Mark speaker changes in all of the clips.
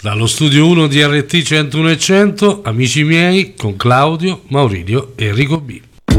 Speaker 1: Dallo studio 1 di RT 101 e 100, amici miei, con Claudio, Maurizio e Enrico B.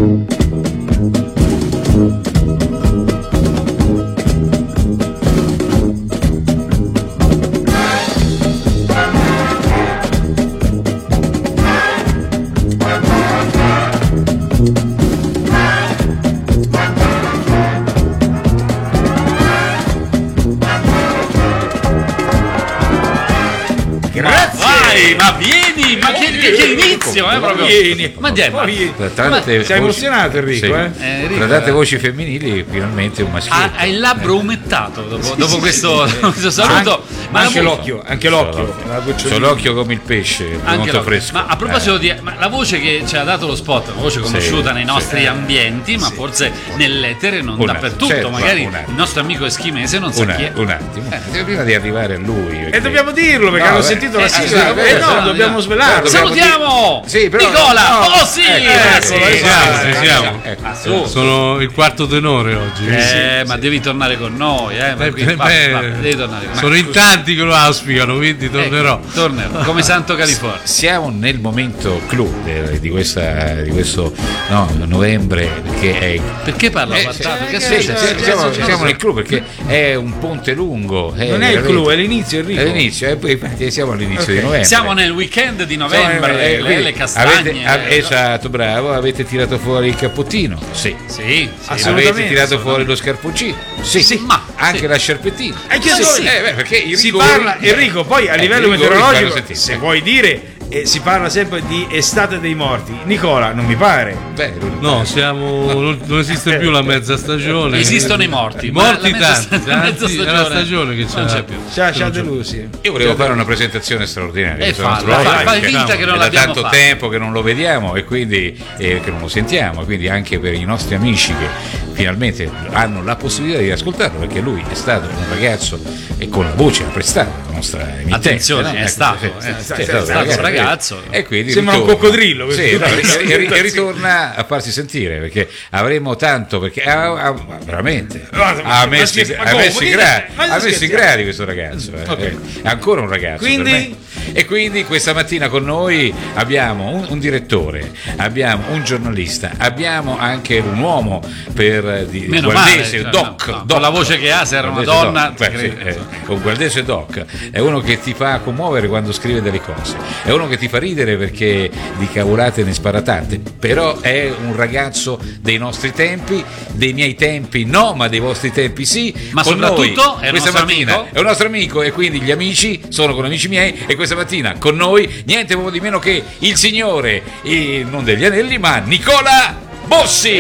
Speaker 2: Ma vieni, ma che inizio, proprio.
Speaker 3: Vieni.
Speaker 2: Ma
Speaker 3: sei emozionato, Enrico?
Speaker 4: Sì. Tra tante voci femminili, finalmente un maschile.
Speaker 2: Hai il labbro umettato dopo questo saluto.
Speaker 3: Anche l'occhio.
Speaker 4: C'ho l'occhio come il pesce, molto fresco.
Speaker 2: Ma a proposito di la voce che ci ha dato lo spot, una voce conosciuta nei nostri ambienti, ma forse nell'etere non dappertutto.
Speaker 4: Certo,
Speaker 2: magari il nostro amico eschimese non sa chi è.
Speaker 4: Un attimo, prima di arrivare a lui.
Speaker 3: E dobbiamo dirlo perché hanno sentito la sigla. Dobbiamo svelarlo.
Speaker 2: Salutiamo Nicola.
Speaker 1: Siamo. Sono il quarto tenore oggi.
Speaker 2: Ma devi tornare con noi. Devi tornare con noi.
Speaker 1: Sono in tanti che lo auspicano, quindi tornerò.
Speaker 2: Tornerò come Santo California.
Speaker 4: Siamo nel momento clou di questo novembre, che è.
Speaker 2: Perché parla
Speaker 4: siamo nel clou perché è un ponte lungo.
Speaker 3: Non è il clou, è l'inizio, Enrico.
Speaker 4: È l'inizio, e poi siamo all'inizio di novembre.
Speaker 2: Siamo nel weekend di novembre, le castagne.
Speaker 4: Esatto, bravo, avete tirato fuori il cappottino? Sì. Avete tirato fuori lo scarponcino? Sì.
Speaker 2: Ma
Speaker 4: anche la sciarpettina? Perché
Speaker 3: si parla, Enrico, poi a livello meteorologico, se vuoi dire, si parla sempre di estate dei morti. Nicola, non mi pare.
Speaker 1: No, non esiste più la mezza stagione.
Speaker 2: Esistono i morti.
Speaker 1: Morti tanti.
Speaker 2: È
Speaker 1: la stagione che
Speaker 2: non c'è più.
Speaker 3: C'ha delusi.
Speaker 4: Io volevo fare una presentazione straordinaria.
Speaker 2: Fai finta che non l'abbiamo
Speaker 4: fatto. È da tanto tempo che non lo vediamo e quindi che non lo sentiamo, quindi anche per i nostri amici che finalmente hanno la possibilità di ascoltarlo, perché lui è stato un ragazzo e con la voce ha prestato la nostra emittente.
Speaker 2: Attenzione, è stato un ragazzo.
Speaker 4: E quindi
Speaker 3: sembra un coccodrillo.
Speaker 4: E ritorna a farsi sentire, perché avremo tanto, perché veramente ha messo in gradi questo ragazzo. È ancora un ragazzo. Quindi questa mattina con noi abbiamo un direttore, abbiamo un giornalista, abbiamo anche un uomo di guardese, doc.
Speaker 2: Con la voce che ha, se era una donna.
Speaker 4: Un guardese doc è uno che ti fa commuovere quando scrive delle cose, è uno che ti fa ridere perché di cavolate ne spara tante, però è un ragazzo dei nostri tempi, dei miei tempi no, ma dei vostri tempi sì.
Speaker 2: Ma
Speaker 4: con
Speaker 2: soprattutto
Speaker 4: noi questa mattina è un nostro amico, e quindi gli amici sono con amici miei, e questa mattina con noi niente poco di meno che il signore, non degli anelli, ma Nicola Bossi.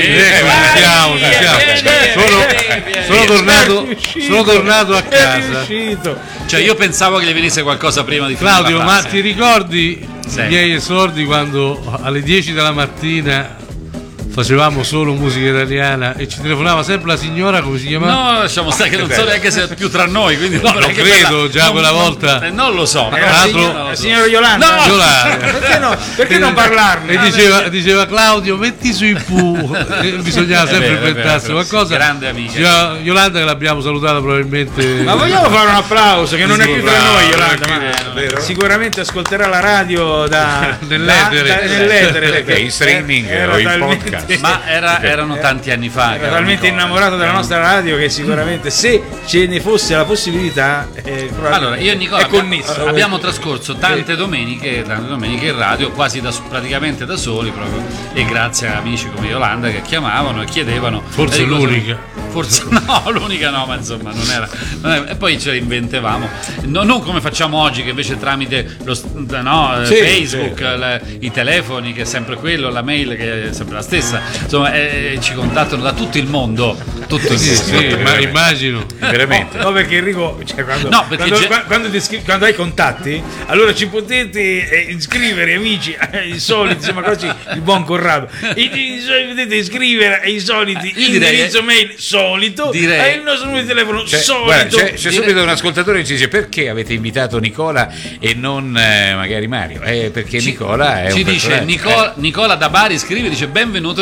Speaker 1: Sono tornato a casa.
Speaker 2: Cioè, io pensavo che gli venisse qualcosa prima di
Speaker 1: Claudio, ma ti ricordi i miei esordi quando alle 10 della mattina facevamo solo musica italiana e ci telefonava sempre la signora, come si chiamava?
Speaker 2: No, lasciamo stare, che non so neanche se è più tra noi, quindi
Speaker 1: non credo, quella volta
Speaker 2: non lo so.
Speaker 3: La signora Yolanda. Perché non parlarne?
Speaker 1: E diceva Claudio, metti sui Pooh. Bisognava sempre inventarsi qualcosa.
Speaker 2: Grande amica
Speaker 1: Yolanda, che l'abbiamo salutata probabilmente.
Speaker 3: Ma vogliamo fare un applauso, che non è più tra noi, Yolanda, sicuramente ascolterà la radio nell'etere,
Speaker 4: perché in streaming o in podcast.
Speaker 2: Ma erano tanti anni fa.
Speaker 3: Era talmente innamorato della nostra radio che sicuramente, se ce ne fosse la possibilità,
Speaker 2: allora io e Nicola abbiamo trascorso tante domeniche in radio, quasi praticamente da soli, proprio, e grazie a amici come Yolanda che chiamavano e chiedevano.
Speaker 1: Forse l'unica.
Speaker 2: L'unica no, ma insomma non era. E poi ce le inventavamo, non come facciamo oggi, che invece tramite Facebook, i telefoni, che è sempre quello, la mail che è sempre la stessa, insomma, ci contattano da tutto il mondo.
Speaker 1: Ma immagino
Speaker 3: veramente. No, perché Enrico, quando hai contatti, allora ci potete iscrivere, amici, i soliti, insomma, così, il buon Corrado, potete iscrivere ai soliti indirizzo mail solito, e il nostro numero di telefono solito.
Speaker 4: C'è subito un ascoltatore che ci dice: perché avete invitato Nicola e non magari Mario? Perché Nicola è
Speaker 2: ci dice Nicola da Bari, scrive, dice: benvenuto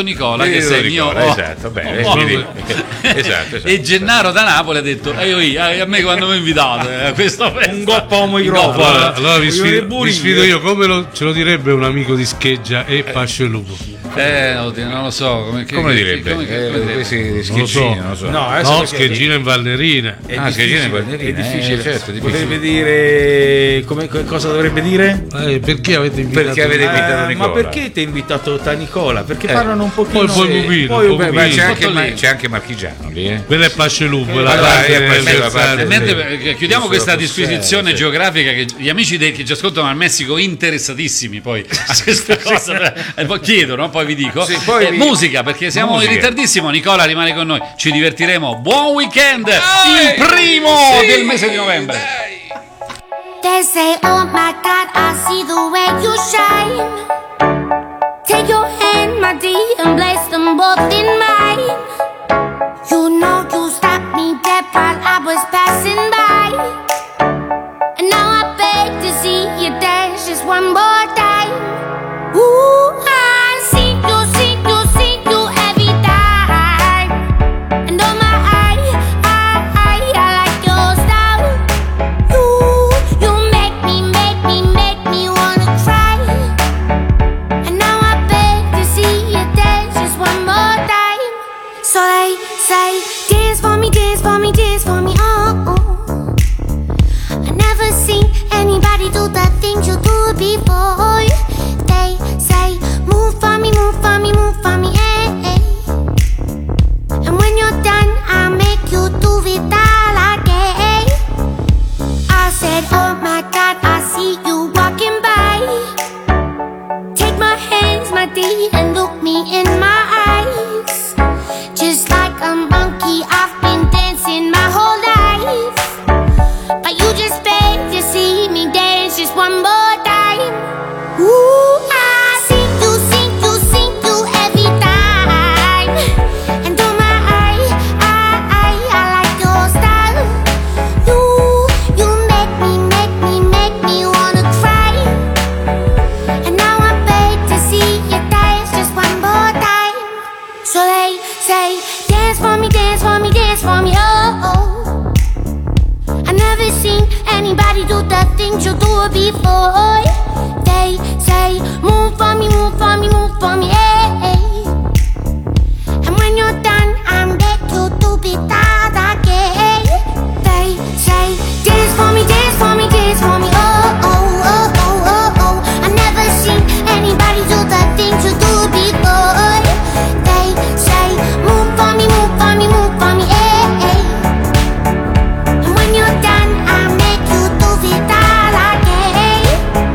Speaker 2: Nicola, che sei il mio
Speaker 4: esatto, bene, esatto.
Speaker 2: E Gennaro da Napoli ha detto a me quando mi invitate questo
Speaker 3: un goppo microfono.
Speaker 1: Allora vi sfido io, come ce lo direbbe un amico di Scheggia e Pasce Lupo.
Speaker 2: Non lo so
Speaker 4: come direbbe?
Speaker 1: Non lo so. No, Scheggina in Valnerina.
Speaker 3: Scheggina in
Speaker 4: Valnerina.
Speaker 3: È difficile.
Speaker 4: Certo,
Speaker 3: potrebbe dire cosa dovrebbe dire?
Speaker 1: Perché avete invitato
Speaker 4: Nicola?
Speaker 3: Ma perché ti ha invitato Nicola? Perché parlano un pochino.
Speaker 1: Poi
Speaker 4: c'è anche Marchigiano lì.
Speaker 1: Quella è Pasce Lupo.
Speaker 2: Chiudiamo questa disquisizione geografica che gli amici che ci ascoltano al Messico interessatissimi poi a questa cosa poi chiedono, poi vi dico musica, perché siamo in ritardissimo. Nicola rimane con noi, ci divertiremo. Buon weekend, il primo del mese di novembre.
Speaker 5: They say, oh my God, I see the way you shine. Take your hand, my dear, and place them both in mine. You know you stopped me dead while I was passing by. And now I beg to see you dance just one more time. Ooh, I see you every time. And oh my, I like your style. You make me wanna cry. And now I beg to see you dance just one more time. So they say, dance for me, dance for me, dance for me, oh. I never seen anybody do the things you do before. They say, move for me, move for me, move for me, eh. And when you're done, I'll make you do it all again. I said, oh my God, I see you walking by. Take my hands, my dear, and look me in my eyes. Just like a monkey, I've been dancing my whole life. But you just beg to see me dance just one more time. Ooh, I see you every time. And oh my, I like your style. You make me wanna cry. And now I beg to see you dance just one more time. So they say, dance for me, dance for me, dance for me, oh. I never seen anybody do the things you do before. They say, move for me, move for me, move for me, eh. And when you're done, I'll make you do it all again. They say, dance for me, dance for me, dance for me, oh, oh, oh, oh, oh, oh. I never seen anybody do the things you do before. They say, move for me, move for me, move for me, eh. And when you're done, I'll make you do it all again.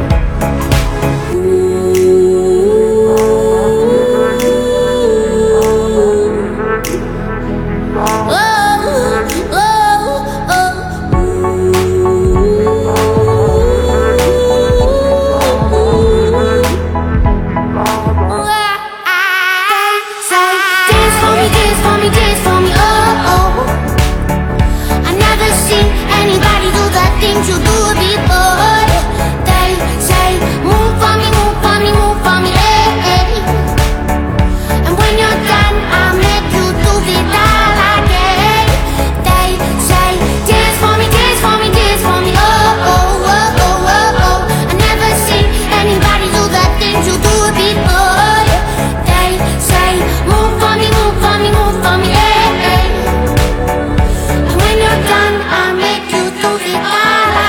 Speaker 5: You do it before. They say, move for me, move for me, move for me, eh. And when you're done, I'll make you do it all again. They say, dance for me, dance for me, dance for me, oh, oh, oh, oh, oh, oh. I never seen anybody do the things you do it before. They say, move for me, move for me, move for me, eh. And when you're done, I'll make you do it all.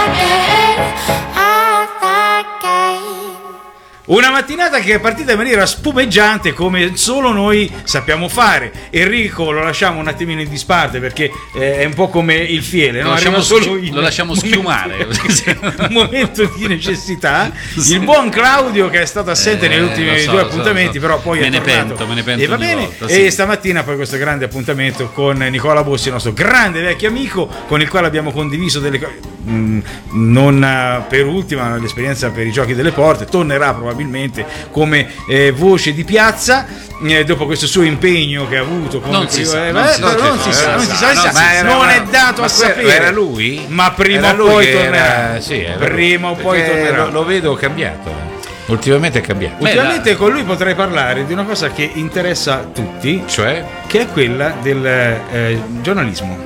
Speaker 3: Una mattinata che è partita in maniera spumeggiante come solo noi sappiamo fare. Enrico lo lasciamo un attimino in disparte perché è un po' come il fiele,
Speaker 2: no? Lo lasciamo schiumare.
Speaker 3: Un momento di necessità. Sì. Il buon Claudio che è stato assente negli ultimi due appuntamenti, però poi
Speaker 2: me ne pento
Speaker 3: e va bene.
Speaker 2: Volta,
Speaker 3: sì. E stamattina poi questo grande appuntamento con Nicola Bossi, il nostro grande vecchio amico, con il quale abbiamo condiviso delle cose. Non per ultima l'esperienza per i Giochi delle Porte, tornerà probabilmente come voce di piazza dopo questo suo impegno che ha avuto come
Speaker 2: non si sa,
Speaker 3: non è dato a sapere.
Speaker 4: Era lui?
Speaker 3: Ma prima o poi tornerà.
Speaker 4: Sì,
Speaker 3: prima o poi tornerà.
Speaker 4: Lo vedo cambiato. Ultimamente è cambiato.
Speaker 3: Ultimamente con lui potrei parlare di una cosa che interessa tutti,
Speaker 4: cioè?
Speaker 3: Che è quella del giornalismo.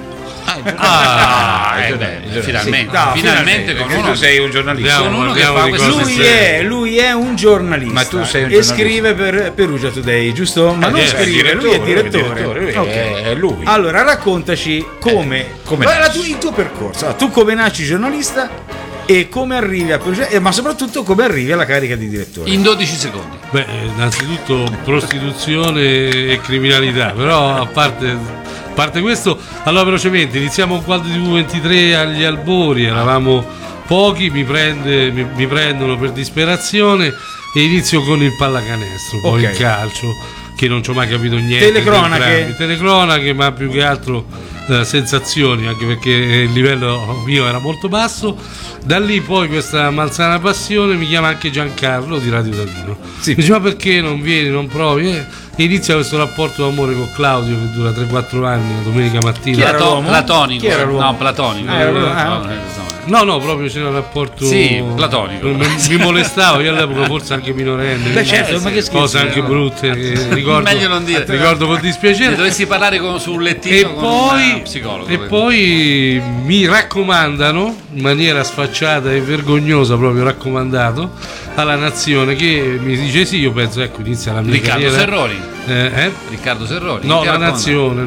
Speaker 2: Finalmente con uno.
Speaker 4: Tu sei un giornalista.
Speaker 2: Con uno che fa
Speaker 3: lui è un giornalista.
Speaker 4: Ma tu sei un
Speaker 3: giornalista. E scrive per Perugia Today, giusto? Ma non scrive, lui è direttore.
Speaker 4: Lui è lui.
Speaker 3: Allora raccontaci come il tuo percorso. Tu come nasci giornalista e come arrivi a Perugia, ma soprattutto come arrivi alla carica di direttore.
Speaker 2: In 12 secondi.
Speaker 1: Beh, innanzitutto prostituzione e criminalità, però a parte questo, allora velocemente iniziamo con Quadro TV23 agli albori, eravamo pochi, mi prendono per disperazione e inizio con il pallacanestro, poi il calcio, che non ci ho mai capito niente. Telecronache, ma più che altro sensazioni, anche perché il livello mio era molto basso. Da lì poi questa malsana passione mi chiama anche Giancarlo di Radio Torino. Mi dice: ma perché non vieni, non provi? E inizia questo rapporto d'amore con Claudio che dura 3-4 anni, la domenica mattina.
Speaker 2: Chi era l'uomo? Platonico.
Speaker 3: Chi era l'uomo?
Speaker 2: No, platonico.
Speaker 1: No, proprio c'era un rapporto
Speaker 2: platonico.
Speaker 1: Mi molestavo, io all'epoca forse anche minorenne.
Speaker 3: Beh, certo, ma che schifo.
Speaker 1: Cose anche brutte che ricordo.
Speaker 2: Meglio non dire.
Speaker 1: Ricordo con dispiacere.
Speaker 2: Ne dovessi parlare sul lettino con un psicologo.
Speaker 1: E poi mi raccomandano in maniera sfacciata e vergognosa, proprio raccomandato alla Nazione, che mi dice sì, io penso, ecco, inizia la mia carriera.
Speaker 2: Riccardo Serroni.
Speaker 1: No, la Nazione.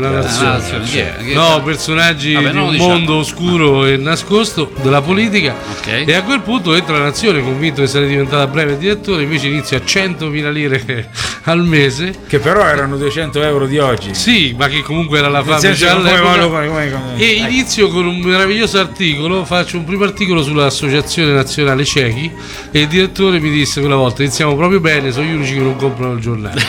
Speaker 1: No, personaggi di un mondo oscuro e nascosto della politica. E a quel punto entra la Nazione, convinto che sarei diventata breve direttore, invece inizio a 100.000 lire al mese,
Speaker 3: che però erano 200 euro di oggi.
Speaker 1: Sì, ma che comunque era la fame già all'epoca. E inizio con un meraviglioso articolo, faccio un primo articolo sull'Associazione Nazionale Cechi e il direttore mi disse quella volta: iniziamo proprio bene, sono gli unici che non comprano il giornale.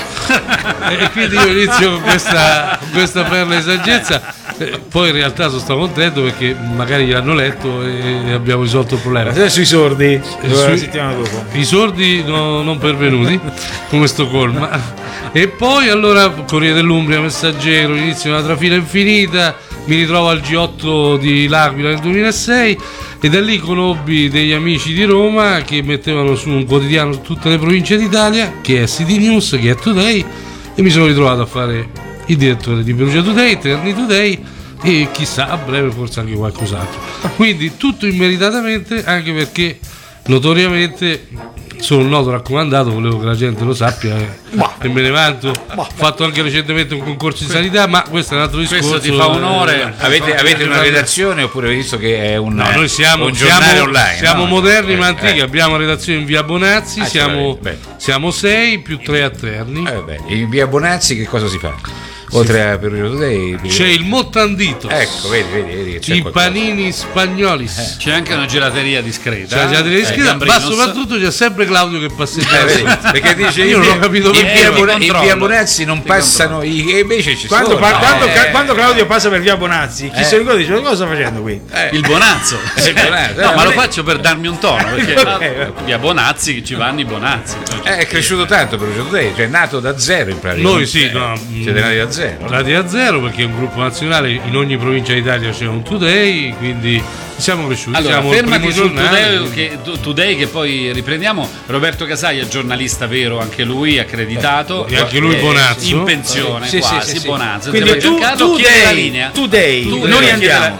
Speaker 1: E quindi io inizio con questa perla di saggezza. Poi in realtà sono stato contento perché magari l'hanno letto e abbiamo risolto il problema.
Speaker 3: Adesso i sordi la settimana dopo.
Speaker 1: I sordi non pervenuti come Stoccolma. E poi allora Corriere dell'Umbria, Messaggero, inizio una trafila infinita, mi ritrovo al G8 di L'Aquila nel 2006 e da lì conobbi degli amici di Roma che mettevano su un quotidiano su tutte le province d'Italia, che è City News, che è Today, e mi sono ritrovato a fare il direttore di Perugia Today, Terni Today e chissà a breve forse anche qualcos'altro. Quindi tutto immeritatamente, anche perché notoriamente sono un noto raccomandato, volevo che la gente lo sappia e me ne vanto. Ho fatto anche recentemente un concorso di sanità, ma questo è un altro discorso.
Speaker 2: Questo ti fa onore.
Speaker 4: Avete una redazione oppure visto che è
Speaker 1: noi siamo
Speaker 4: un giornale online?
Speaker 1: Siamo moderni ma antichi, abbiamo redazione in via Bonazzi, siamo 6 più 3 a Terni.
Speaker 4: In via Bonazzi che cosa si fa? Oltre a Perugia Today
Speaker 1: c'è il Mottandito,
Speaker 4: ecco, vedi
Speaker 1: i panini spagnoli,
Speaker 2: c'è anche una gelateria discreta,
Speaker 1: ma soprattutto c'è sempre Claudio che passeggia,
Speaker 4: perché dice
Speaker 1: io non ho capito
Speaker 4: in via Bonazzi non passano e invece ci
Speaker 3: quando Claudio passa per via Bonazzi chi se lo ricorda dice: cosa sta facendo qui?
Speaker 2: Il Bonazzo. No, ma lo faccio per darmi un tono, perché via Bonazzi che ci vanno i Bonazzi,
Speaker 4: è cresciuto tanto Perugia Today, cioè è nato da zero in pratica.
Speaker 1: Noi
Speaker 4: siete nati da zero.
Speaker 1: Nati da zero perché è un gruppo nazionale, in ogni provincia d'Italia c'è un Today, quindi siamo cresciuti.
Speaker 2: Allora,
Speaker 1: siamo
Speaker 2: fermati sul Today che poi riprendiamo. Roberto Casaglia, giornalista vero, anche lui accreditato,
Speaker 1: e anche lui Bonazzo,
Speaker 2: in pensione quasi. Bonazzo.
Speaker 3: Quindi tu
Speaker 2: chiede la linea.
Speaker 3: Today, noi andiamo.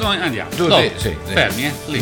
Speaker 2: Fermi, lì.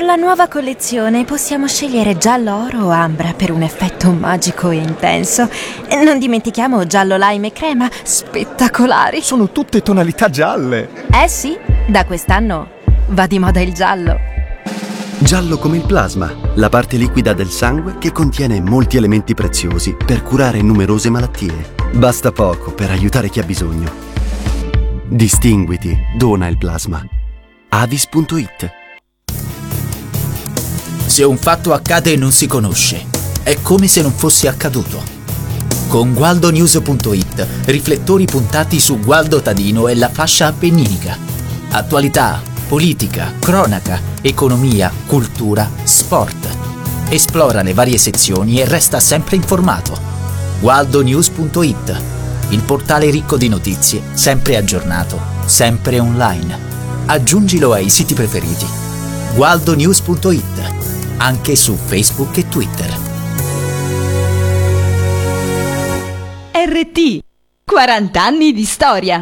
Speaker 6: la nuova collezione possiamo scegliere giallo oro o ambra per un effetto magico e intenso. Non dimentichiamo giallo lime e crema, spettacolari.
Speaker 7: Sono tutte tonalità gialle.
Speaker 6: Sì, da quest'anno va di moda il giallo.
Speaker 8: Giallo come il plasma, la parte liquida del sangue che contiene molti elementi preziosi per curare numerose malattie. Basta poco per aiutare chi ha bisogno. Distinguiti, dona il plasma. Avis.it.
Speaker 9: Se un fatto accade e non si conosce, è come se non fosse accaduto. Con GualdoNews.it, riflettori puntati su Gualdo Tadino e la fascia appenninica. Attualità, politica, cronaca, economia, cultura, sport. Esplora le varie sezioni e resta sempre informato. GualdoNews.it, il portale ricco di notizie, sempre aggiornato, sempre online. Aggiungilo ai siti preferiti. GualdoNews.it, anche su Facebook e Twitter.
Speaker 10: RT, 40 anni di storia.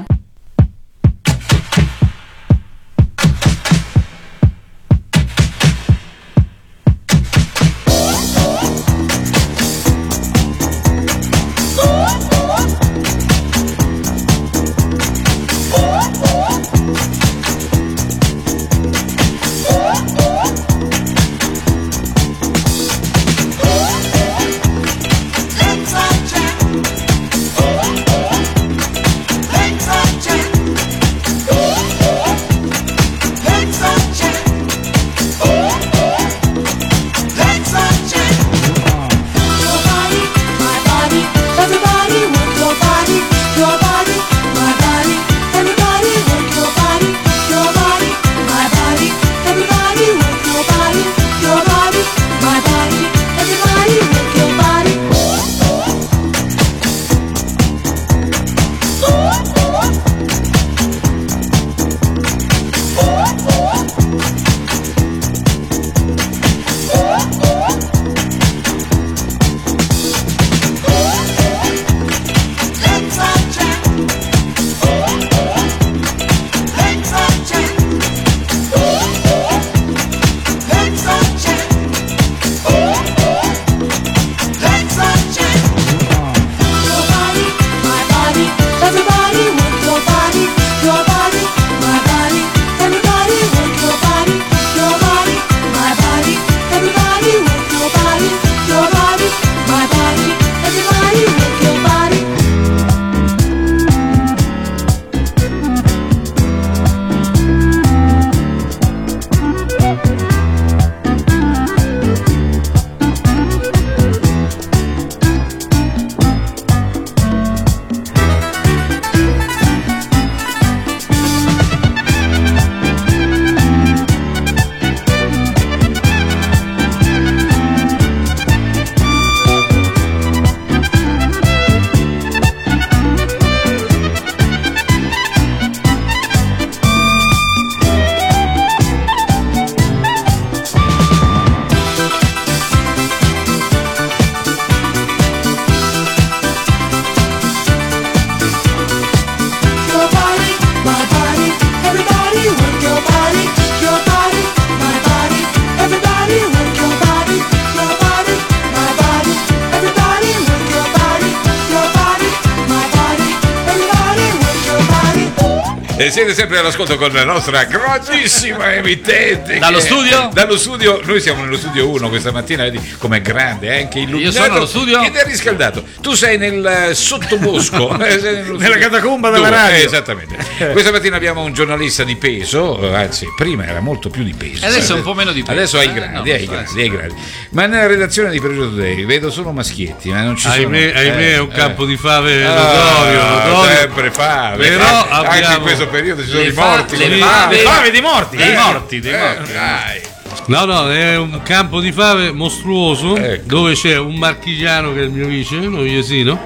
Speaker 4: E siete sempre all'ascolto con la nostra grandissima emittente.
Speaker 2: Dallo studio?
Speaker 4: Dallo studio, noi siamo nello studio 1 questa mattina, vedi com'è grande, anche illuminato.
Speaker 2: Io sono allo studio
Speaker 4: ed è riscaldato. Tu sei nel sottobosco,
Speaker 3: nella catacomba della radio.
Speaker 4: Esattamente. Questa mattina abbiamo un giornalista di peso, anzi, prima era molto più di peso.
Speaker 2: Adesso è un po' meno di peso.
Speaker 4: Adesso ai gradi, ai gradi. Ma nella redazione di Perugia Today vedo solo maschietti, ma non ci sono.
Speaker 1: Ahimè, è un campo di fave notorio.
Speaker 4: Sempre fave.
Speaker 1: Però
Speaker 4: anche in questo periodo ci sono i morti.
Speaker 3: Le fave dei morti.
Speaker 2: Dei morti.
Speaker 4: Dai.
Speaker 1: No, è un campo di fave mostruoso, ecco, dove c'è un marchigiano che è il mio vicino, Iesino.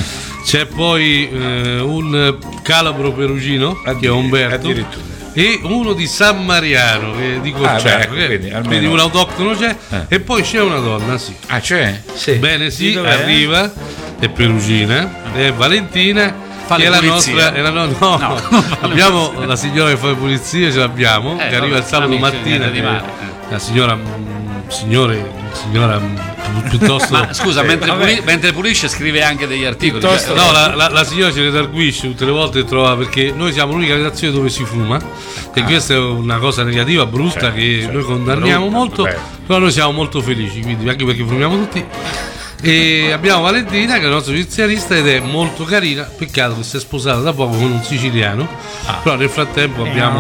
Speaker 1: C'è poi un calabro perugino, che è Umberto, e uno di San Mariano, che è di Corciano, quindi un autoctono c'è, e poi c'è una donna, sì.
Speaker 4: Ah, c'è?
Speaker 1: Sì. Bene, sì, arriva, è perugina, è Valentina. Che è la nostra, no. Abbiamo la signora che fa le pulizie, ce l'abbiamo, che arriva il sabato mattina, la signora piuttosto.
Speaker 2: Ma scusa, mentre pulisce scrive anche degli articoli.
Speaker 1: No, la signora ci redarguisce tutte le volte, trova, perché noi siamo l'unica redazione dove si fuma, e questa è una cosa negativa, brutta, che noi condanniamo molto, però noi siamo molto felici, quindi anche perché fumiamo tutti. E abbiamo Valentina, che è la nostra giustizialista, ed è molto carina. Peccato che si è sposata da poco con un siciliano. Però nel frattempo abbiamo.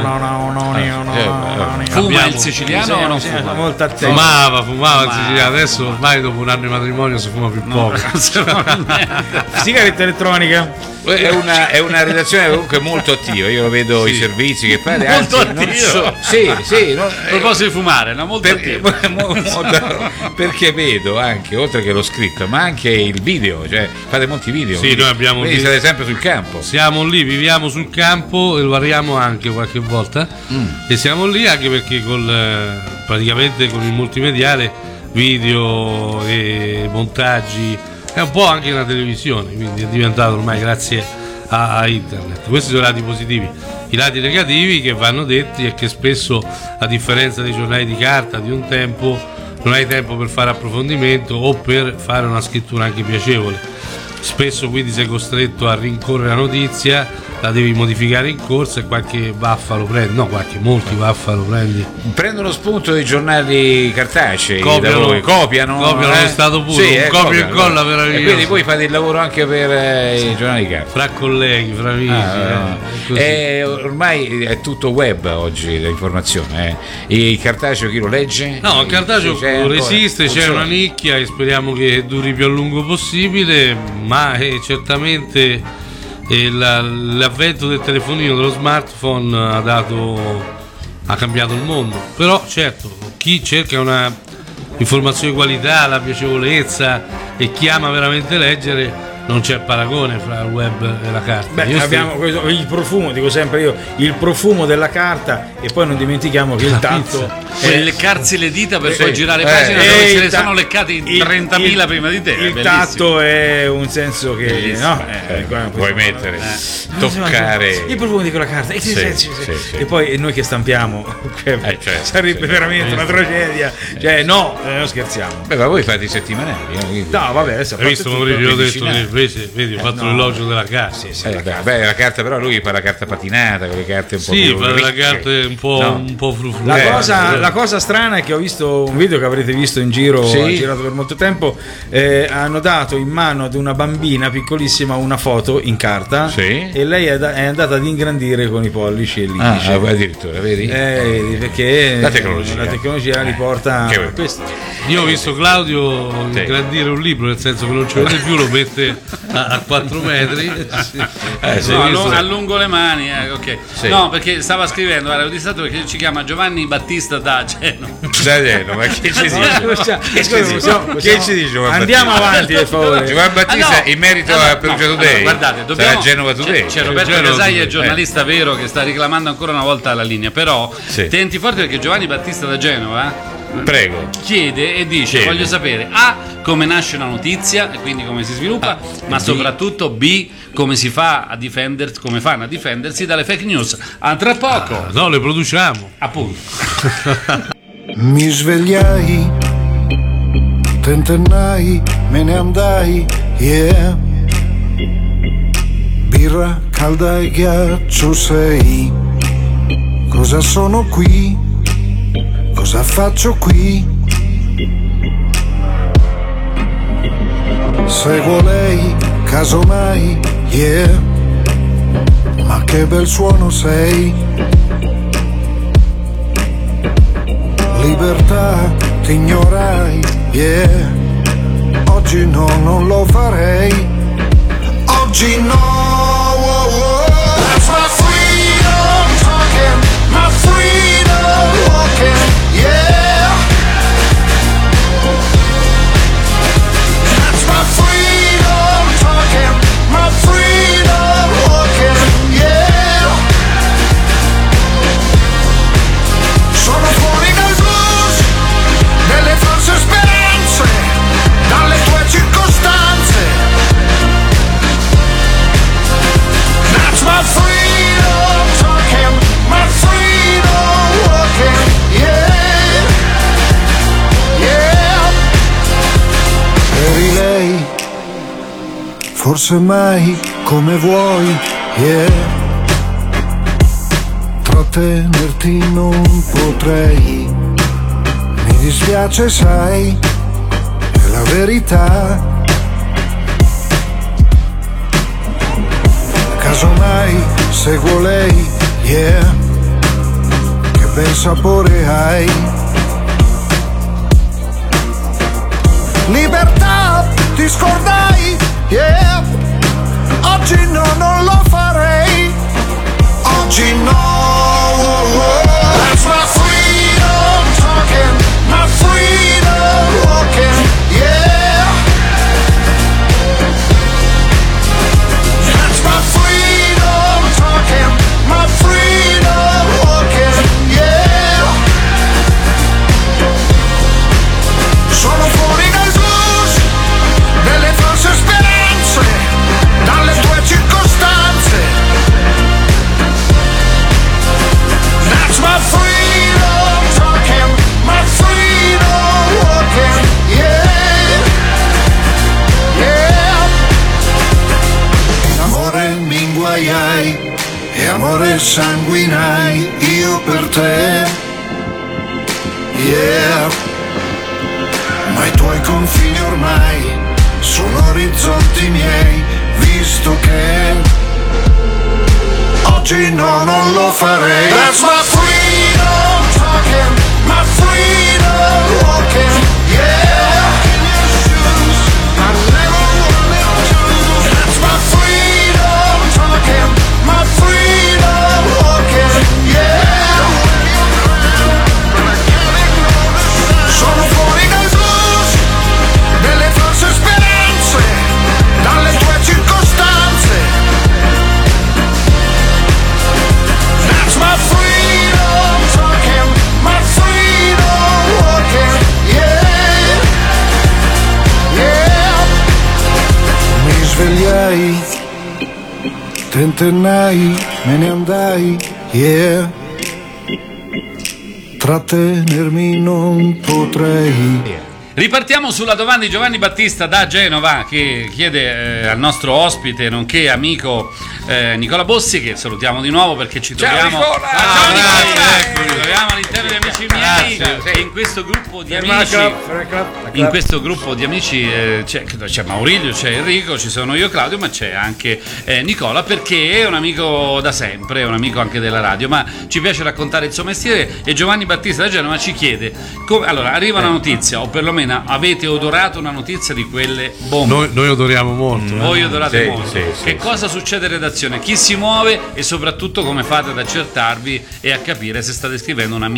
Speaker 2: Fuma il siciliano o non fuma?
Speaker 3: Molto attento.
Speaker 1: Fumava il siciliano. Adesso ormai dopo un anno di matrimonio si fuma più poco.
Speaker 3: Sigaretta elettronica.
Speaker 4: È una redazione comunque molto attiva, io lo vedo i servizi che fate,
Speaker 2: molto attivo.
Speaker 4: A
Speaker 2: proposito di fumare, no? Molto attivo.
Speaker 4: Perché vedo anche, oltre che lo scritto, ma anche il video, cioè fate molti video.
Speaker 1: Sì, noi abbiamo.
Speaker 4: Quindi siete sempre sul campo.
Speaker 1: Siamo lì, viviamo sul campo e lo variamo anche qualche volta. E siamo lì anche perché praticamente con il multimediale, video e montaggi, è un po' anche una televisione, quindi è diventato ormai, grazie a internet. Questi sono i lati positivi. I lati negativi che vanno detti è che spesso, a differenza dei giornali di carta di un tempo, non hai tempo per fare approfondimento o per fare una scrittura anche piacevole. Spesso quindi sei costretto a rincorrere la notizia, la devi modificare in corsa e molti vaffa lo prendi.
Speaker 4: Prendono spunto dei giornali cartacei,
Speaker 1: copiano lo Stato pure, copia e incolla meraviglioso.
Speaker 4: E quindi voi fate il lavoro anche per i giornali di carta.
Speaker 1: Fra colleghi, fra amici.
Speaker 4: Ormai è tutto web oggi l'informazione. Il cartaceo chi lo legge?
Speaker 1: No, il cartaceo resiste, c'è una nicchia e speriamo che duri più a lungo possibile, ma certamente l'avvento del telefonino, dello smartphone ha cambiato il mondo. Però certo, chi cerca una informazione di qualità, la piacevolezza e chi ama veramente leggere, non c'è paragone fra il web e la carta.
Speaker 3: Abbiamo il profumo, dico sempre io, il profumo della carta, e poi non dimentichiamo che il tatto
Speaker 2: leccarsi le dita per poi girare pagina dove se ne sono leccati in 30.000 prima di te.
Speaker 3: Il tatto è un senso che
Speaker 4: puoi mettere, toccare
Speaker 3: il profumo di quella carta. E poi noi che stampiamo, sarebbe veramente una tragedia. Non scherziamo.
Speaker 4: Ma voi fate i settimanali?
Speaker 3: No, vabbè, adesso
Speaker 1: hai visto come ho detto che invece, vedi, ho fatto l'elogio della carta.
Speaker 4: La carta, però lui fa la carta patinata, con le carte un po' più
Speaker 1: fa la carta un po' frufru.
Speaker 3: La cosa strana è che ho visto un video che avrete visto in giro, ha girato per molto tempo, hanno dato in mano ad una bambina piccolissima una foto in carta, e lei è andata ad ingrandire con i pollici e l'indice.
Speaker 4: Addirittura, vedi?
Speaker 3: Perché
Speaker 4: la tecnologia
Speaker 3: li porta a questo.
Speaker 1: Io ho visto Claudio ingrandire un libro, nel senso che non ci vede più, lo mette a 4 metri.
Speaker 2: Allungo le mani, ok. No, perché stava scrivendo, ero distratto perché ci chiama Giovanni Battista da Genova.
Speaker 4: Ma che ci dice?
Speaker 3: Andiamo avanti, per favore.
Speaker 4: Giovanni Battista in merito a Perugia Today.
Speaker 2: Guardate,
Speaker 4: sarà Genova Today.
Speaker 2: C'è Roberto Casaglia, giornalista vero, che sta reclamando ancora una volta la linea, però tenti forte, perché Giovanni Battista da Genova chiede e dice: voglio sapere come nasce una notizia e quindi come si sviluppa, ma soprattutto B, come si fa a difendersi, come fanno a difendersi dalle fake news. A tra poco
Speaker 1: no, le produciamo,
Speaker 2: appunto.
Speaker 11: Mi svegliai, tentennai, me ne andai, birra calda e ghiaccio sei. Cosa sono qui? Cosa faccio qui? Seguo lei, casomai, ma che bel suono sei. Libertà, ti ignorai, oggi no, non lo farei. Oggi no. That's my freedom talking, my freedom walking, That's my freedom talking, my freedom walking, Sono fuori dal blues, delle false speranze, dalle tue circostanze. forse mai come vuoi, yeah. Trattenerti non potrei, mi dispiace sai, è la verità. Casomai seguo lei, yeah, che bel sapore hai. Libertà, ti scordai, yeah, oggi no, non lo farei, oggi no. That's my freedom talking, my freedom walking, yeah. That's my freedom talking, my freedom walking, yeah. Sono fuori dal blues, delle false speranze, dalle tue circostanze. That's my freedom talking, my freedom walking, yeah, yeah. In amore mi inguaiai e amore sanguinai io per te, yeah. Ma i tuoi confini ormai sono orizzonti miei, visto che oggi no, non lo farei. That's my freedom talking, my freedom walking, yeah. In your shoes, I never wanted to. That's my freedom talking, my freedom walking, yeah. Sono fuori dal blues, delle false speranze, dalle tue circostanze. That's my freedom talking, my freedom walking, yeah, yeah. Mi svegliai, tentennai, me ne andai, yeah. Trattenermi non potrei.
Speaker 2: Ripartiamo sulla domanda di Giovanni Battista da Genova, che chiede al nostro ospite nonché amico Nicola Bossi, che salutiamo di nuovo perché ci troviamo. Ciao Nicola! Ci troviamo all'interno di Amici miei e in questo gruppo di amici. In questo gruppo di amici c'è Maurilio, c'è Enrico, ci sono io Claudio, ma c'è anche Nicola, perché è un amico da sempre, è un amico anche della radio, ma ci piace raccontare il suo mestiere. E Giovanni Battista da Genova ci chiede allora arriva una notizia, o perlomeno avete odorato una notizia di quelle bombe. Noi
Speaker 1: odoriamo molto.
Speaker 2: Voi odorate molto. Che cosa succede in redazione? Chi si muove e soprattutto come fate ad accertarvi e a capire se state scrivendo una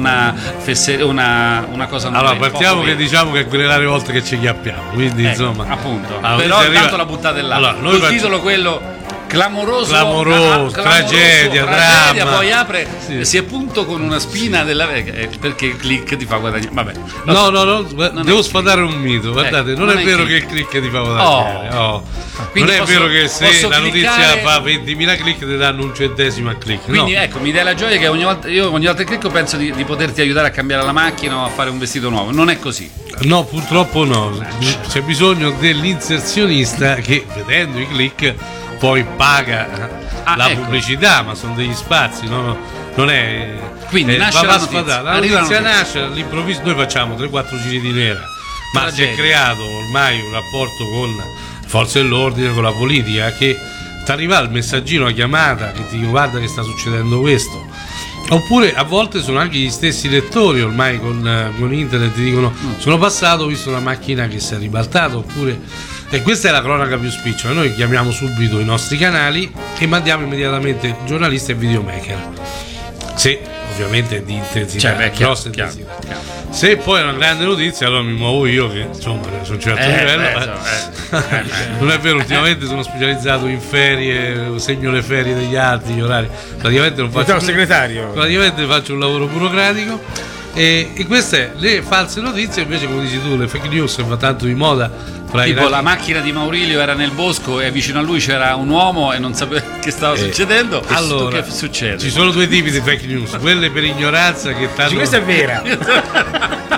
Speaker 2: cosa non
Speaker 1: Allora partiamo che diciamo che è quelle rare volte che ci chiappiamo, quindi insomma
Speaker 2: appunto. Però intanto la buttate là. Allora, col titolo quello clamoroso,
Speaker 1: tragedia, dramma.
Speaker 2: Poi apre, si è punto con una spina della perché il click ti fa guadagnare. Vabbè.
Speaker 1: No, devo sfatare un mito. Guardate, non è vero che il click ti fa guadagnare. Non è vero che se la notizia fa 20.000 click ti danno un centesimo a click.
Speaker 2: Quindi ecco, mi dai la gioia che ogni volta che clicco penso di poterti aiutare a cambiare la macchina o a fare un vestito nuovo. Non è così.
Speaker 1: No, purtroppo no. C'è bisogno dell'inserzionista che, vedendo i click, poi paga la pubblicità, ma sono degli spazi, non è.
Speaker 2: Quindi nasce la notizia.
Speaker 1: La notizia nasce all'improvviso. Noi facciamo 3-4 giri di nera, ma si è creato ormai un rapporto con le forze dell'ordine, con la politica, che ti arriva il messaggino, la chiamata che ti dice guarda che sta succedendo questo. Oppure a volte sono anche gli stessi lettori ormai con internet, ti dicono sono passato, ho visto una macchina che si è ribaltata, oppure. E questa è la cronaca più spicciola. Noi chiamiamo subito i nostri canali e mandiamo immediatamente giornalisti e videomaker. Se ovviamente è di intensità, grossa intensità. Se poi è una grande notizia, allora mi muovo io, che insomma su un certo livello. Non è vero, ultimamente sono specializzato in ferie, segno le ferie degli altri, gli orari. Praticamente non faccio
Speaker 3: segretario.
Speaker 1: Praticamente faccio un lavoro burocratico. E queste le false notizie, invece, come dici tu, le fake news che va tanto di moda.
Speaker 2: Tipo la macchina di Maurilio era nel bosco e vicino a lui c'era un uomo e non sapeva che stava succedendo. Allora, che succede?
Speaker 1: Ci sono due tipi di fake news, quelle per ignoranza che tanto.
Speaker 3: Questa è vera.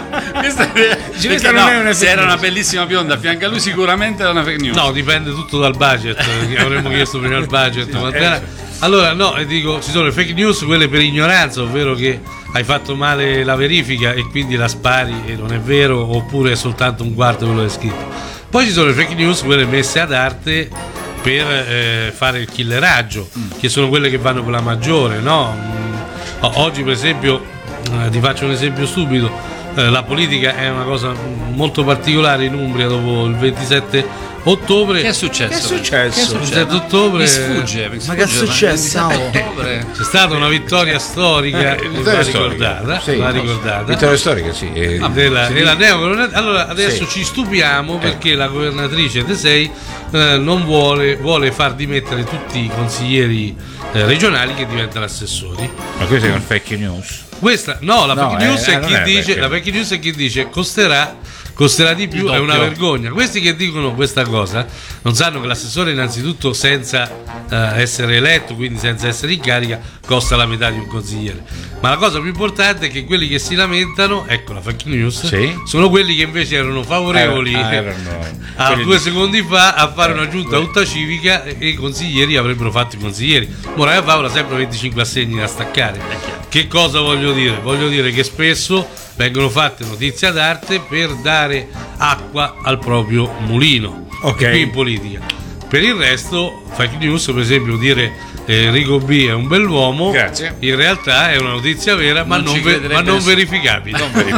Speaker 2: Se era una bellissima bionda a fianco a lui, sicuramente era una fake news.
Speaker 1: No, dipende tutto dal budget, che avremmo chiesto prima il budget. Allora, no, dico, ci sono le fake news, quelle per ignoranza, ovvero che hai fatto male la verifica e quindi la spari e non è vero, oppure è soltanto un quarto quello che è scritto. Poi ci sono le fake news, quelle messe ad arte per fare il killeraggio, che sono quelle che vanno per la maggiore, no? Oggi, per esempio, ti faccio un esempio stupido. La politica è una cosa molto particolare in Umbria dopo il 27 ottobre.
Speaker 2: Che è successo?
Speaker 1: Il 27 ottobre.
Speaker 2: Mi sfugge.
Speaker 3: Ma che è successo?
Speaker 1: C'è stata una vittoria storica, va ricordata.
Speaker 4: Vittoria storica, sì.
Speaker 1: Della neocolonialità. Allora, adesso ci stupiamo perché la governatrice Tesei vuole far dimettere tutti i consiglieri regionali che diventano assessori.
Speaker 4: Ma questa è una fake news?
Speaker 1: Fake news è chi dice, la fake news è chi dice costerà di più, è una vergogna. Questi che dicono questa cosa non sanno che l'assessore innanzitutto senza essere eletto, quindi senza essere in carica, costa la metà di un consigliere. Ma la cosa più importante è che quelli che si lamentano, ecco la fake news, sono quelli che invece erano favorevoli a 2 secondi fa a fare una giunta tutta civica e i consiglieri avrebbero fatto i consiglieri. Moravia Favola sempre 25 assegni da staccare. Che cosa voglio dire? Voglio dire che spesso vengono fatte notizie d'arte per dare acqua al proprio mulino, qui in politica. Per il resto, fake news, per esempio dire Enrico B è un bell'uomo,
Speaker 4: grazie,
Speaker 1: in realtà è una notizia vera, ma non verificabile.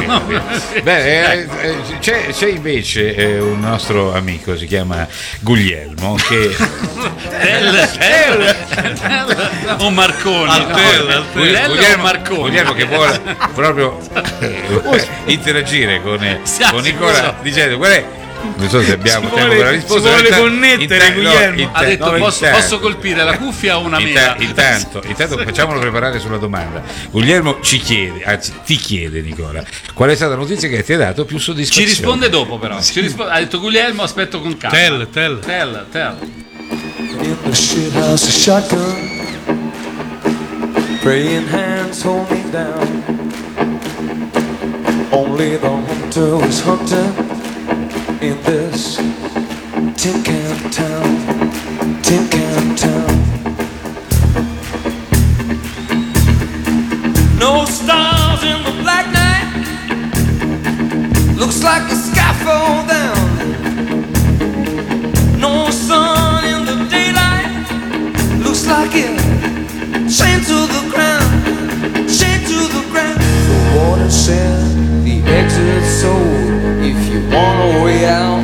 Speaker 4: C'è invece un nostro amico, si chiama Guglielmo, che
Speaker 2: un Marconi,
Speaker 4: Guglielmo che vuole proprio interagire con Nicola dicendo qual è. Non so se abbiamo tempo per la risposta.
Speaker 3: Si vuole connettere, Guglielmo.
Speaker 2: Ha detto posso colpire la cuffia o una mela?
Speaker 4: Intanto facciamolo preparare sulla domanda. Guglielmo ci chiede, anzi ti chiede, Nicola, qual è stata la notizia che ti ha dato più soddisfazione?
Speaker 2: Ci risponde dopo però. Ha detto Guglielmo, aspetto con calma.
Speaker 1: Tell.
Speaker 11: In the shit house, a shotgun, praying hands hold me down. Only the hunter was hunting in this tin can town. No stars in the black night, looks like the sky fall down. No sun in the daylight, looks like it chained to the ground. The water said the exit's sold if you want a way out.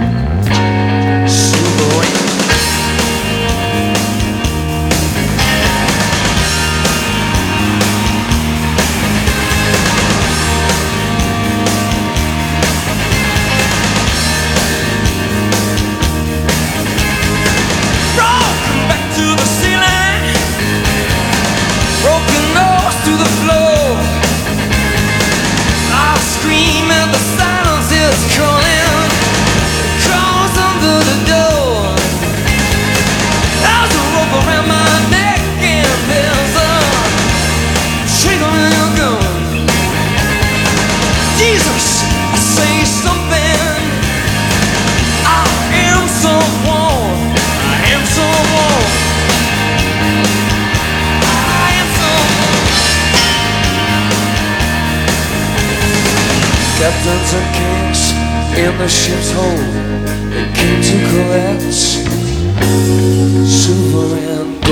Speaker 11: Captains and kings in the ship's hold, they came to collect silver and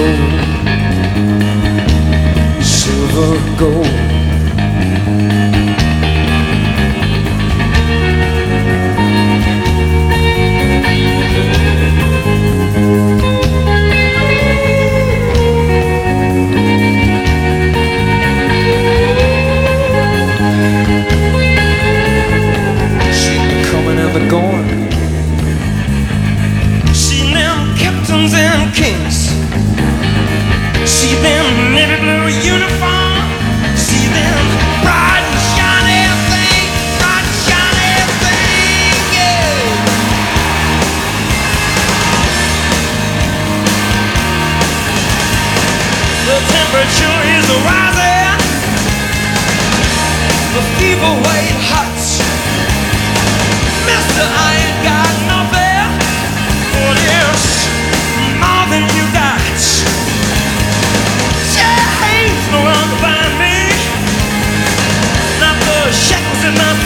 Speaker 11: gold. Silver and gold. Going. See them captains and kings, see them navy blue uniform, see them bright and shiny thing, yeah. The temperature is rising, the fever wave hot.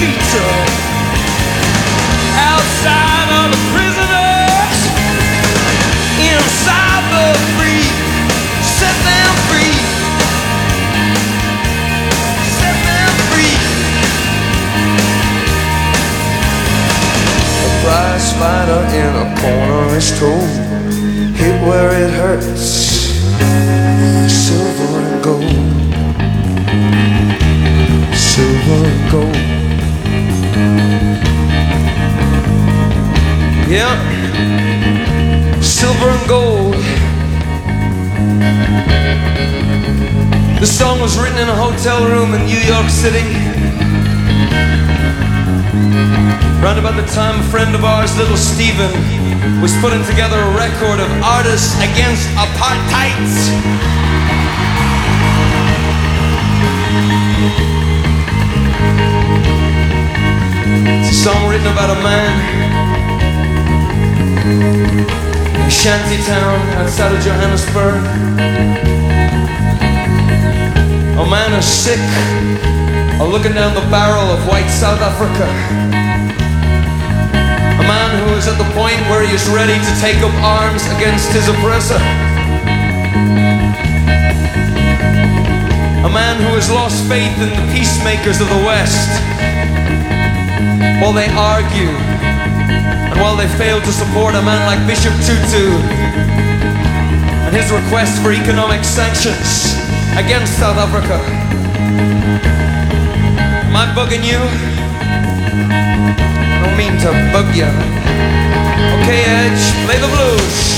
Speaker 11: pizza outside of the prisoners, inside the free. Set them free. Set them free. A prize fighter in a corner is told, hit where it hurts, silver and gold. Silver and gold. Yeah, silver and gold. The song was written in a hotel room in New York City. Round about the time a friend of ours, little Steven, was putting together a record of artists against apartheid. It's a song written about a man in a shanty town outside of Johannesburg. A man is sick of looking down the barrel of white South Africa. A man who is at the point where he is ready to take up arms against his oppressor. A man who has lost faith in the peacemakers of the West. While they argue, and while they fail to support a man like Bishop Tutu and his request for economic sanctions against South Africa. Am I bugging you? I don't mean to bug you. Okay, Edge, play the blues.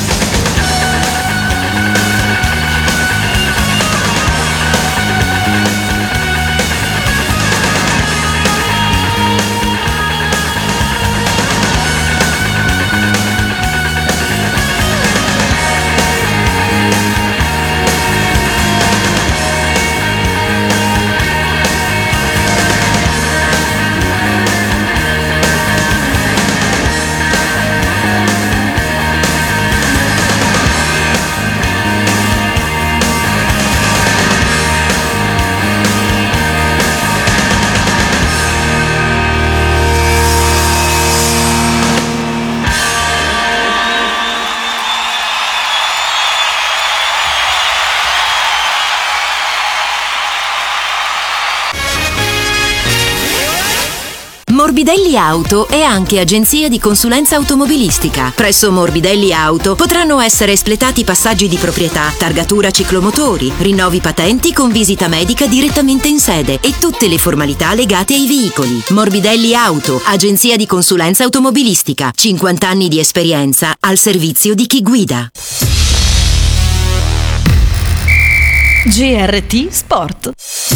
Speaker 12: Morbidelli Auto è anche agenzia di consulenza automobilistica. Presso Morbidelli Auto potranno essere espletati passaggi di proprietà, targatura ciclomotori, rinnovi patenti con visita medica direttamente in sede e tutte le formalità legate ai veicoli. Morbidelli Auto, agenzia di consulenza automobilistica. 50 anni di esperienza al servizio di chi guida.
Speaker 10: GRT Sport.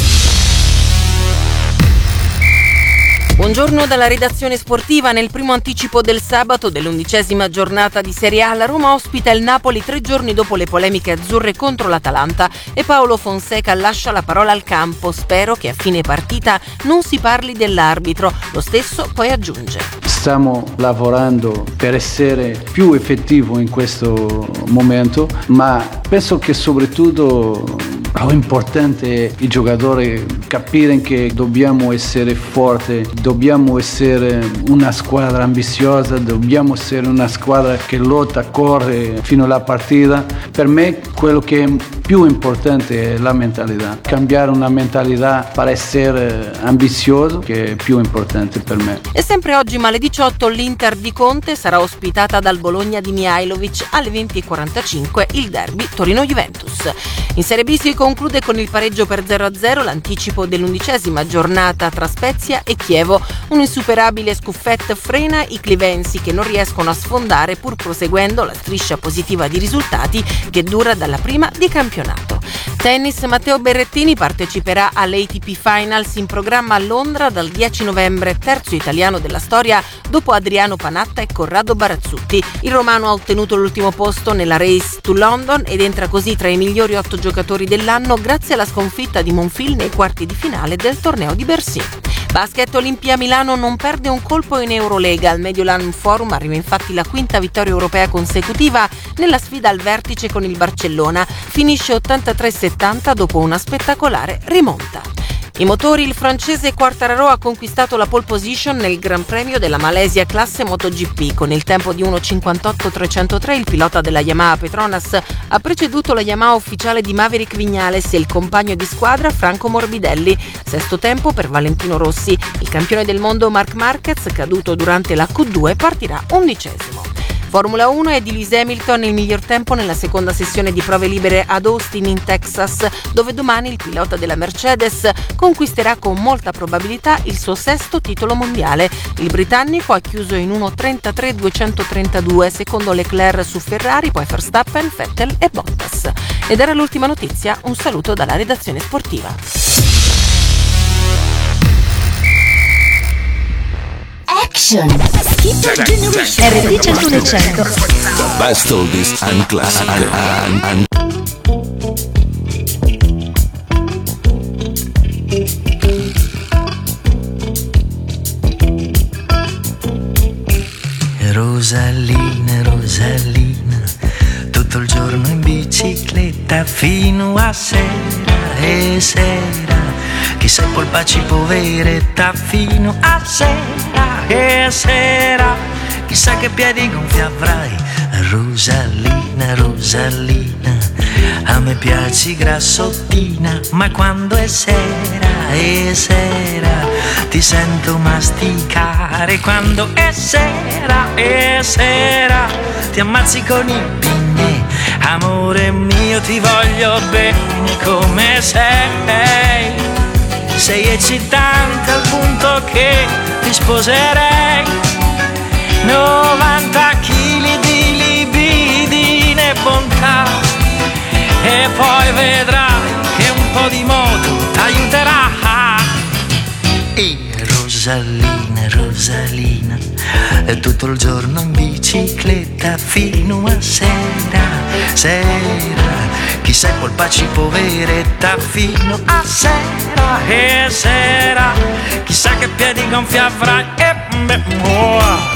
Speaker 13: Buongiorno dalla redazione sportiva. Nel primo anticipo del sabato dell'11ª giornata di Serie A, la Roma ospita il Napoli 3 giorni dopo le polemiche azzurre contro l'Atalanta e Paolo Fonseca lascia la parola al campo. Spero che a fine partita non si parli dell'arbitro. Lo stesso poi aggiunge:
Speaker 14: stiamo lavorando per essere più effettivo in questo momento, ma penso che soprattutto è importante i giocatori capire che dobbiamo essere forti, dobbiamo essere una squadra ambiziosa, dobbiamo essere una squadra che lotta, corre fino alla partita. Per me quello che è più importante è la mentalità, cambiare una mentalità per essere ambizioso, che è più importante per me.
Speaker 13: E sempre oggi, ma alle 18, l'Inter di Conte sarà ospitata dal Bologna di Mihajlovic. Alle 20:45 il derby Torino-Juventus. In Serie B si conclude con il pareggio per 0-0, l'anticipo dell'11ª giornata tra Spezia e Chievo. Un insuperabile Scuffet frena i clivensi, che non riescono a sfondare pur proseguendo la striscia positiva di risultati che dura dalla prima di campionato. Tennis, Matteo Berrettini parteciperà all'ATP Finals in programma a Londra dal 10 novembre, terzo italiano della storia dopo Adriano Panatta e Corrado Barazzutti. Il romano ha ottenuto l'ultimo posto nella Race to London ed entra così tra i migliori 8 giocatori dell'anno grazie alla sconfitta di Monfils nei quarti di finale del torneo di Bercy. Basket, Olimpia Milano non perde un colpo in Eurolega. Al Mediolan Forum arriva infatti la quinta vittoria europea consecutiva nella sfida al vertice con il Barcellona. Finisce 83-70 dopo una spettacolare rimonta. I motori, il francese Quartararo ha conquistato la pole position nel Gran Premio della Malesia classe MotoGP. Con il tempo di 1.58.303 il pilota della Yamaha Petronas ha preceduto la Yamaha ufficiale di Maverick Viñales e il compagno di squadra Franco Morbidelli. Sesto tempo per Valentino Rossi. Il campione del mondo Marc Marquez, caduto durante la Q2, partirà 11°. Formula 1 e di Lewis Hamilton il miglior tempo nella seconda sessione di prove libere ad Austin in Texas, dove domani il pilota della Mercedes conquisterà con molta probabilità il suo sesto titolo mondiale. Il britannico ha chiuso in 1.33.232, secondo Leclerc su Ferrari, poi Verstappen, Vettel e Bottas. Ed era l'ultima notizia, un saluto dalla redazione sportiva.
Speaker 15: Action! Skip Generation RTC 100.
Speaker 11: The best oldies and classic.
Speaker 16: Rosalina, Rosalina, tutto il giorno in bicicletta fino a sera e sera. Chissà polpaci poveretta fino a sera e sera. Chissà che piedi gonfi avrai, Rosalina, Rosalina. A me piaci grassottina, ma quando è sera e sera ti sento masticare. Quando è sera e sera ti ammazzi con i pigni. Amore mio, ti voglio bene come sei. Sei eccitante al punto che ti sposerei. 90 kg di libidine e bontà, e poi vedrai che un po' di moto t'aiuterà. E Rosalina, Rosalina, è tutto il giorno in bicicletta fino a sera, sera. Chissà i polpaci poveretta fino a sera e sera. Chissà che piedi gonfi avrai e beh,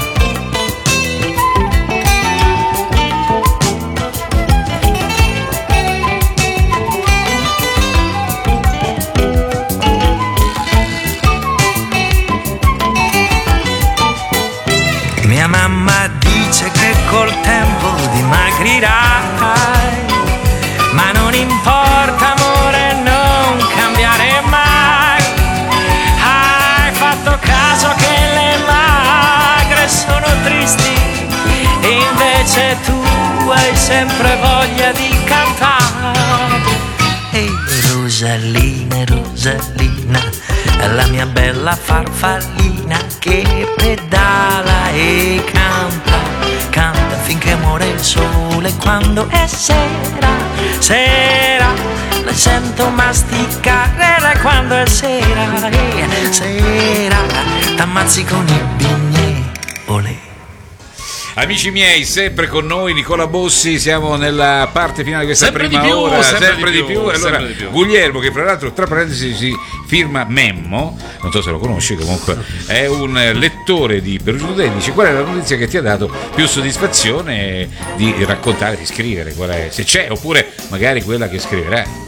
Speaker 16: mia mamma dice che col tempo dimagrirai, ma non importa amore, non cambiare mai. Hai fatto caso che le magre sono tristi, e invece tu hai sempre voglia di cantare. Ehi Rosalina, Rosalina, la mia bella farfallina che pedala e canta, canta finché muore il sole. Quando è sera, sera, la sento masticare. Quando è sera, sera, t'ammazzi con i bignè, olè.
Speaker 4: Amici miei, sempre con noi Nicola Bossi, siamo nella parte finale di questa
Speaker 2: sempre
Speaker 4: prima
Speaker 2: di più,
Speaker 4: ora,
Speaker 2: sempre
Speaker 4: di più. Allora,
Speaker 2: di più.
Speaker 4: Guglielmo, che fra l'altro tra parentesi si firma Memmo, non so se lo conosci, comunque è un lettore di Perugia Today. Dice: qual è la notizia che ti ha dato più soddisfazione di raccontare, di scrivere, qual è, se c'è, oppure magari quella che scriverai?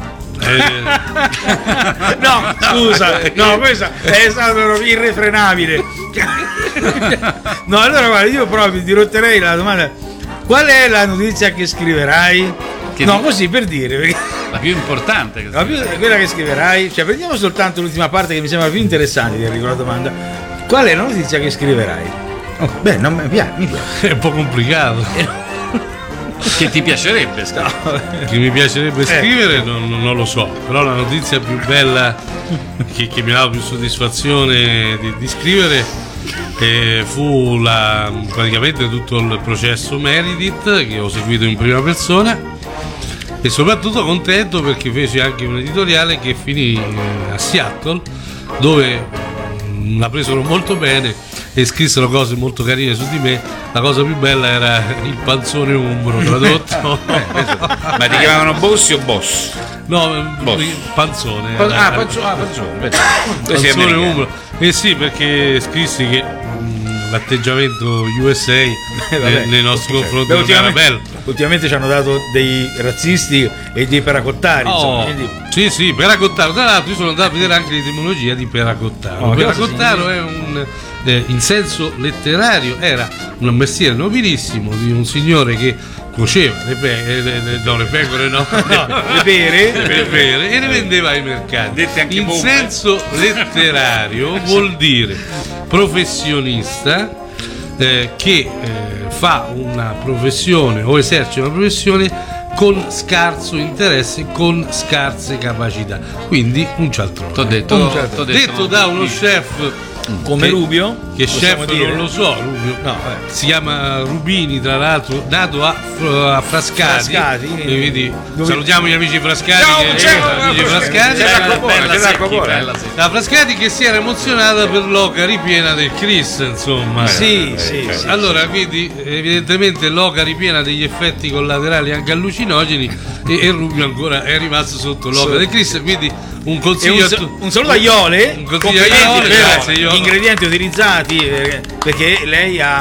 Speaker 3: No, scusa, no, questa è stato irrefrenabile. No, allora guarda, io proprio dirotterei la domanda: qual è la notizia che scriverai? Così per dire, perché
Speaker 2: la più importante
Speaker 3: quella che scriverai. Cioè, prendiamo soltanto l'ultima parte che mi sembra più interessante di Enrico, la domanda: qual è la notizia che scriverai? Oh, beh, non mi piace.
Speaker 1: È un po' complicato.
Speaker 2: Che ti piacerebbe scrivere?
Speaker 1: Che mi piacerebbe scrivere non lo so, però la notizia più bella che mi ha dato più soddisfazione di scrivere fu praticamente tutto il processo Meredith, che ho seguito in prima persona, e soprattutto contento perché feci anche un editoriale che finì a Seattle, dove la presero molto bene e scrissero cose molto carine su di me. La cosa più bella era il panzone umbro tradotto.
Speaker 4: Ma ti chiamavano Bossi o Boss?
Speaker 1: No,
Speaker 4: Boss.
Speaker 1: Panzone.
Speaker 4: Panzone
Speaker 1: umbro. Eh sì, perché scrissi che l'atteggiamento USA nei nostri confronti non era bello.
Speaker 3: ultimamente ci hanno dato dei razzisti e dei peracottari. Insomma, quindi...
Speaker 1: Sì, peracottaro. Tra l'altro io sono andato a vedere anche l'etimologia di peracottaro. Peracottaro è in senso letterario, era un mestiere nobilissimo di un signore che cuoceva le pecore no, le pere e le vendeva ai mercati. In senso letterario vuol dire professionista che fa una professione o esercita una professione con scarso interesse, con scarse capacità, quindi un cialtrone.
Speaker 2: T'ho
Speaker 1: detto da uno chef
Speaker 3: come Rubio,
Speaker 1: che chef non lo so, Rubio si chiama Rubini, tra l'altro nato a Frascati, quindi salutiamo gli amici Frascati, la Frascati che si era emozionata per l'oca ripiena del Chris, insomma.
Speaker 3: Sì.
Speaker 1: Allora, quindi evidentemente l'oca ripiena degli effetti collaterali anche allucinogeni e Rubio ancora è rimasto sotto l'oca del Chris, quindi un consiglio
Speaker 3: un saluto a Iole,
Speaker 1: complimenti per
Speaker 3: gli ingredienti utilizzati, perché lei ha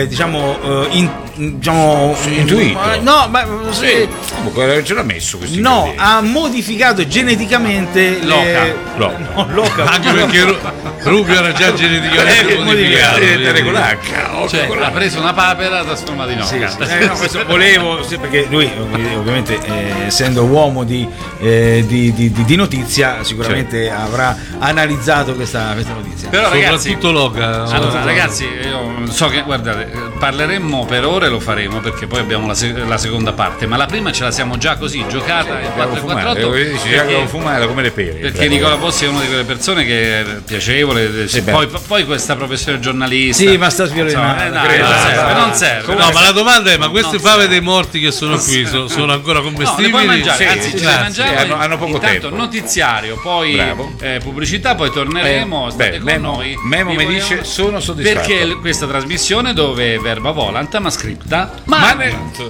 Speaker 4: intuito.
Speaker 3: No, ma
Speaker 4: ce l'ha messo questo.
Speaker 3: No, ha modificato geneticamente l'oca.
Speaker 1: Anche perché Rubio era già geneticamente modificato.
Speaker 2: Ha preso una papera trasformata in oca.
Speaker 3: Questo volevo, perché lui ovviamente essendo uomo di notizia sicuramente avrà analizzato questa notizia.
Speaker 2: Però
Speaker 1: soprattutto l'oca.
Speaker 2: Allora ragazzi, io so che guardate, parleremmo per ore, lo faremo perché poi abbiamo la seconda parte, ma la prima ce la siamo già così giocata il 448
Speaker 4: fumata come le pere,
Speaker 2: perché Nicola Bossi è una di quelle persone che è piacevole, poi questa professione giornalista,
Speaker 3: sì, ma sta sviolendo,
Speaker 2: non serve.
Speaker 1: No, ma la domanda è: ma queste fave dei morti che sono qui sono ancora commestibili?
Speaker 2: No, le puoi mangiare, anzi ce le mangiamo,
Speaker 4: hanno poco tempo.
Speaker 2: Notiziario, poi pubblicità, poi torneremo. State con noi.
Speaker 4: Memo mi dice sono soddisfatto
Speaker 2: perché questa trasmissione dove verba volant ma scripta manent.